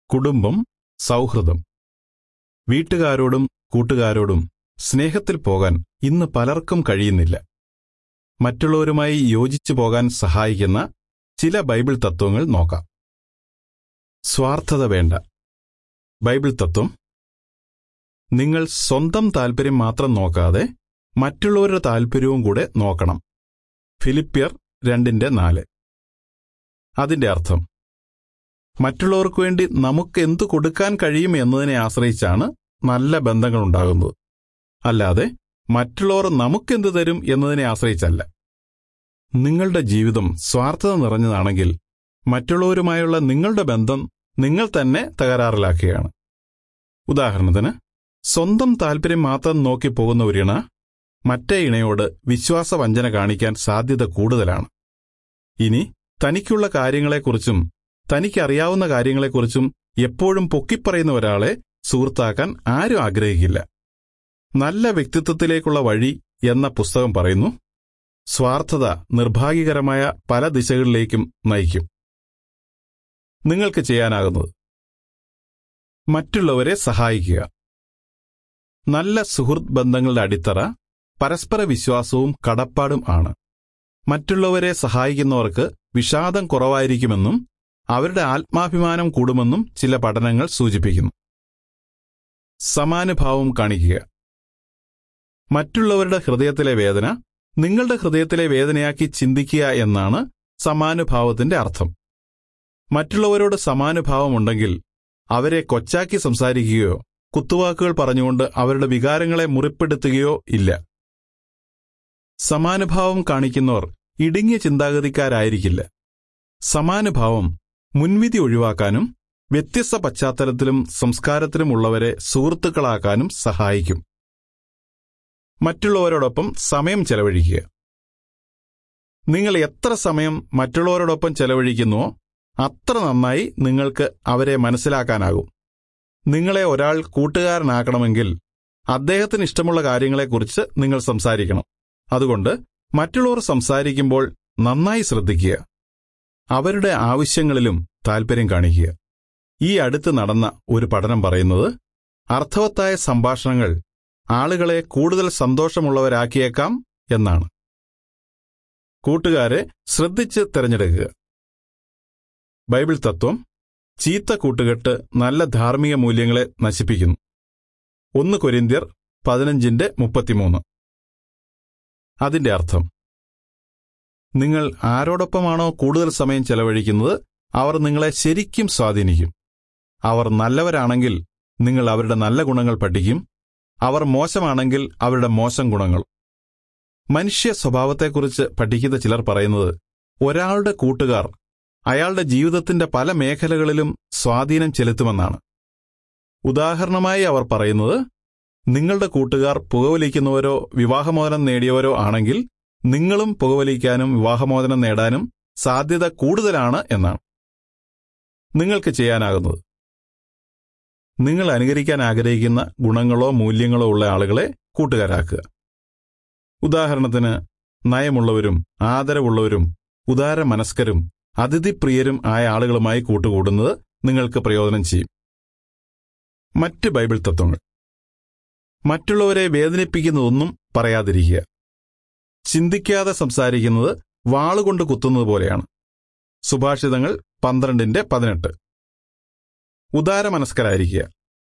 കുടുംബം, സൗഹൃദം. വീട്ടുകാരോടും കൂട്ടുകാരോടും സ്നേഹത്തിൽ പോകാൻ ഇന്ന് പലർക്കും കഴിയുന്നില്ല. മറ്റുള്ളവരുമായി യോജിച്ചു പോകാൻ സഹായിക്കുന്ന ചില ബൈബിൾ തത്വങ്ങൾ നോക്കാം. സ്വാർത്ഥത വേണ്ട. ബൈബിൾ തത്വം: നിങ്ങൾ സ്വന്തം താൽപര്യം മാത്രം നോക്കാതെ മറ്റുള്ളവരുടെ താൽപര്യവും കൂടെ നോക്കണം. ഫിലിപ്പിയർ 2:4. അതിന്റെ അർത്ഥം, മറ്റുള്ളവർക്ക് വേണ്ടി നമുക്ക് എന്തു കൊടുക്കാൻ കഴിയും എന്നതിനെ ആശ്രയിച്ചാണ് നല്ല ബന്ധങ്ങളുണ്ടാകുന്നത്, അല്ലാതെ മറ്റുള്ളവർ നമുക്കെന്തു തരും എന്നതിനെ ആശ്രയിച്ചല്ല. നിങ്ങളുടെ ജീവിതം സ്വാർത്ഥത നിറഞ്ഞതാണെങ്കിൽ മറ്റുള്ളവരുമായുള്ള നിങ്ങളുടെ ബന്ധം നിങ്ങൾ തന്നെ തകരാറിലാക്കുകയാണ്. ഉദാഹരണത്തിന്, സ്വന്തം താൽപര്യം മാത്രം നോക്കി പോകുന്ന ഒരു ഇണ മറ്റേ ഇണയോട് വിശ്വാസവഞ്ചന കാണിക്കാൻ സാധ്യത കൂടുതലാണ്. ഇനി തനിക്കുള്ള കാര്യങ്ങളെക്കുറിച്ചും തനിക്കറിയാവുന്ന കാര്യങ്ങളെക്കുറിച്ചും എപ്പോഴും പൊക്കിപ്പറയുന്ന ഒരാളെ സുഹൃത്താക്കാൻ ആരും ആഗ്രഹിക്കില്ല. നല്ല വ്യക്തിത്വത്തിലേക്കുള്ള വഴി എന്ന പുസ്തകം പറയുന്നു, സ്വാർത്ഥത നിർഭാഗ്യകരമായ പല ദിശകളിലേക്കും നയിക്കും. നിങ്ങൾക്ക് ചെയ്യാനാകുന്നത്: മറ്റുള്ളവരെ സഹായിക്കുക. നല്ല സുഹൃത്ത് ബന്ധങ്ങളുടെ അടിത്തറ പരസ്പര വിശ്വാസവും കടപ്പാടും ആണ്. മറ്റുള്ളവരെ സഹായിക്കുന്നവർക്ക് വിഷാദം കുറവായിരിക്കുമെന്നും അവരുടെ ആത്മാഭിമാനം കൂടുമെന്നും ചില പഠനങ്ങൾ സൂചിപ്പിക്കുന്നു. സമാനുഭാവം കാണിക്കുക. മറ്റുള്ളവരുടെ ഹൃദയത്തിലെ വേദന നിങ്ങളുടെ ഹൃദയത്തിലെ വേദനയാക്കി ചിന്തിക്കുക എന്നാണ് സമാനുഭാവത്തിന്റെ അർത്ഥം. മറ്റുള്ളവരോട് സമാനുഭാവമുണ്ടെങ്കിൽ അവരെ കൊച്ചാക്കി സംസാരിക്കുകയോ കുത്തുവാക്കുകൾ പറഞ്ഞുകൊണ്ട് അവരുടെ വികാരങ്ങളെ മുറിപ്പെടുത്തുകയോ ഇല്ല. സമാനുഭാവം കാണിക്കുന്നവർ ഇടുങ്ങിയ ചിന്താഗതിക്കാരായിരിക്കില്ല. സമാനുഭാവം മുൻവിധി ഒഴിവാക്കാനും വ്യത്യസ്ത പശ്ചാത്തലത്തിലും സംസ്കാരത്തിലും ഉള്ളവരെ സുഹൃത്തുക്കളാക്കാനും സഹായിക്കും. മറ്റുള്ളവരോടൊപ്പം സമയം ചെലവഴിക്കുക. നിങ്ങൾ എത്ര സമയം മറ്റുള്ളവരോടൊപ്പം ചെലവഴിക്കുന്നുവോ അത്ര നന്നായി നിങ്ങൾക്ക് അവരെ മനസ്സിലാക്കാനാകും. നിങ്ങളെ ഒരാൾ കൂട്ടുകാരനാക്കണമെങ്കിൽ അദ്ദേഹത്തിന് ഇഷ്ടമുള്ള കാര്യങ്ങളെക്കുറിച്ച് നിങ്ങൾ സംസാരിക്കണം. അതുകൊണ്ട് മറ്റുള്ളവർ സംസാരിക്കുമ്പോൾ നന്നായി ശ്രദ്ധിക്കുക. അവരുടെ ആവശ്യങ്ങളിലും താൽപര്യം കാണിക്കുക. ഈ അടുത്ത് നടന്ന ഒരു പഠനം പറയുന്നത്, അർത്ഥവത്തായ സംഭാഷണങ്ങൾ ആളുകളെ കൂടുതൽ സന്തോഷമുള്ളവരാക്കിയേക്കാം എന്നാണ്. കൂട്ടുകാരെ ശ്രദ്ധിച്ച് തിരഞ്ഞെടുക്കുക. ബൈബിൾ തത്വം: ചീത്ത കൂട്ടുകെട്ട് നല്ല ധാർമ്മിക മൂല്യങ്ങളെ നശിപ്പിക്കുന്നു. 1 കൊരിന്ത്യർ 15:33. അതിന്റെ അർത്ഥം, നിങ്ങൾ ആരോടൊപ്പമാണോ കൂടുതൽ സമയം ചെലവഴിക്കുന്നത് അവർ നിങ്ങളെ ശരിക്കും സ്വാധീനിക്കും. അവർ നല്ലവരാണെങ്കിൽ നിങ്ങൾ അവരുടെ നല്ല ഗുണങ്ങൾ പഠിക്കും. അവർ മോശമാണെങ്കിൽ അവരുടെ മോശം ഗുണങ്ങൾ. മനുഷ്യ സ്വഭാവത്തെക്കുറിച്ച് പഠിക്കുന്ന ചിലർ പറയുന്നത്, ഒരാളുടെ കൂട്ടുകാർ അയാളുടെ ജീവിതത്തിന്റെ പല മേഖലകളിലും സ്വാധീനം ചെലുത്തുമെന്നാണ്. ഉദാഹരണമായി അവർ പറയുന്നത്, നിങ്ങളുടെ കൂട്ടുകാർ പുകവലിക്കുന്നവരോ വിവാഹമോചനം നേടിയവരോ ആണെങ്കിൽ നിങ്ങളും പുകവലിക്കാനും വിവാഹമോചനം നേടാനും സാധ്യത കൂടുതലാണ് എന്നാണ്. നിങ്ങൾക്ക് ചെയ്യാനാകുന്നത്: നിങ്ങൾ അനുകരിക്കാൻ ആഗ്രഹിക്കുന്ന ഗുണങ്ങളോ മൂല്യങ്ങളോ ഉള്ള ആളുകളെ കൂട്ടുകാരാക്കുക. ഉദാഹരണത്തിന്, നയമുള്ളവരും ആദരവുള്ളവരും ഉദാരമനസ്കരും അതിഥിപ്രിയരും ആയ ആളുകളുമായി കൂട്ടുകൂടുന്നത് നിങ്ങൾക്ക് പ്രയോജനം ചെയ്യും. മറ്റ് ബൈബിൾ തത്വങ്ങൾ: മറ്റുള്ളവരെ വേദനിപ്പിക്കുന്നതൊന്നും പറയാതിരിക്കുക. ചിന്തിക്കാതെ സംസാരിക്കുന്നത് വാളുകൊണ്ട് കുത്തുന്നത് പോലെയാണ്. സുഭാഷിതങ്ങൾ 12:18. ഉദാരമനസ്കരായിരിക്കുക.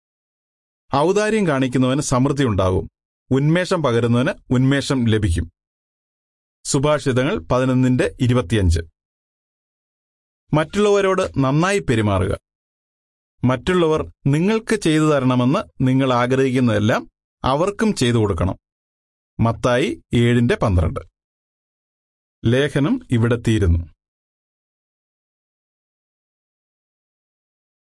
ഔദാര്യം കാണിക്കുന്നവന് സമൃദ്ധി ഉണ്ടാകും, ഉന്മേഷം പകരുന്നവന് ഉന്മേഷം ലഭിക്കും. സുഭാഷിതങ്ങൾ 11:25. മറ്റുള്ളവരോട് നന്നായി പെരുമാറുക. മറ്റുള്ളവർ നിങ്ങൾക്ക് ചെയ്തു തരണമെന്ന് നിങ്ങൾ ആഗ്രഹിക്കുന്നതെല്ലാം അവർക്കും ചെയ്തു കൊടുക്കണം. മത്തായി 7:12. ലേഖനം ഇവിടെ തീരുന്നു.